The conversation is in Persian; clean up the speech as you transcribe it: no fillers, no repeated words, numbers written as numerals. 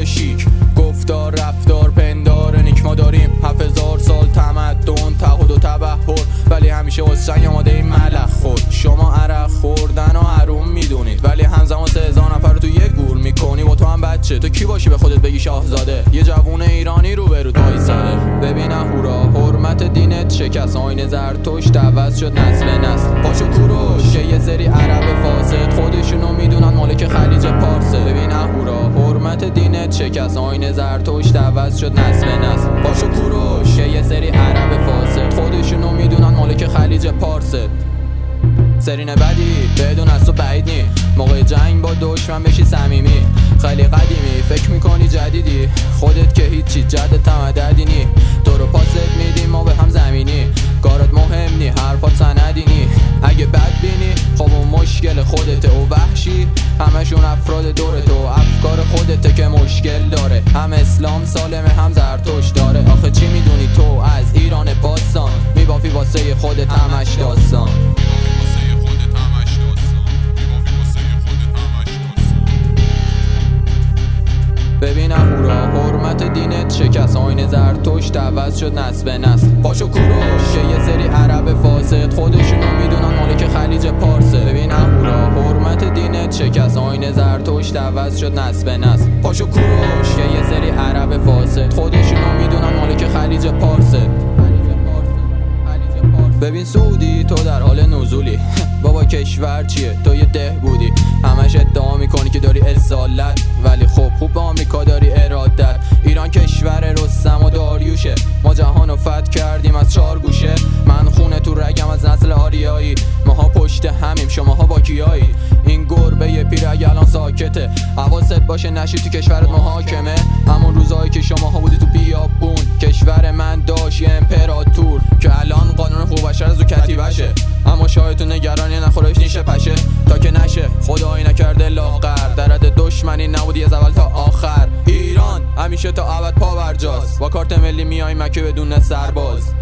شیک، گفتار رفتار پندار نیک. ما داریم 7000 سال تمدن، تعهد و تبحر، ولی همیشه واسه آماده این ملخ خور. شما عرق خوردن و حروم میدونید، ولی همزمان 3000 نفر رو تو یه گور میکنی. با تو هم بچه، تو کی باشی به خودت بگی شاهزاده؟ یه جوون ایرانی رو برو وایساده. ببین هورا، حرمت دینت شکست، آیین زرتشت عوض شد نسل نسل. پاشو کوروش که یه سری عرب فاسد خودشونو میدونن مالک خلیج پارسه. ببین هورا، حرمت دینت شکست، آیین زرتشت عوض شد نسل نسل. پاشو کوروش که یه سری عرب فاسد خودشونو میدونن مالک خلیج پارسه. سرین بدی بدون از تو بعید نی، موقع جنگ با دشمن بشی صمیمی. خیلی قدیمی فکر میکنی جدیدی، خودت که هیچی جد تمددی نی. تو رو پاست میدیم ما به هم زمینی، کارت مهم نی حرفات سندی نی. اگه بد بینی خب اون مشکل خودته و وحشی همشون افراد دورت و افکار خودته که مشکل داره. هم اسلام سالمه هم زرتشت داره. آخه چی میدونی تو از ایران باستان؟ میبافی واسه خودت همش داستان. ببین هورا، حرمت دینت شکست، آیین زرتشت عوض شد نسل به نسل. پاشو کوروش که یه سری عرب فاسد خودشونو میدونن مالک خلیج پارسه. ببین هورا، حرمت دینت شکست، آیین زرتشت عوض شد نسل به نسل. پاشو کوروش که یه سری عرب فاسد خودشونو میدونن مالک خلیج پارسه. ببین سعودی، تو در حال نزولی. بابا کشور چیه؟ تو یه ده بودی، همش ادعا میکنی که داری اصالت، ولی خب خوب به آمریکا داری ارادت. ایران کشور رستم و داریوشه، ما جهانو فتح کردیم از 4 گوشه. من خونه تو رگم از نسل آریایی، ماها پشت همیم شماها با کیایی. این گربه یه پیرگ الان ساکته، حواست باشه نشی تو کشورت محاکمه. همون روزایی که شماها بودی تو بیابون، کشور من داشت یه امپراتور که الان قانون حقوق بشر از او کتیبشه. اما شاید تو نگرانی نخورهش نیشه پشه، تا که نشه خدایی نکرده لاغر. درد دشمنی نبودی از اول تا آخر. ایران همیشه تا ابد پا برجاست، با کارت ملی میای مکه بدون سرباز.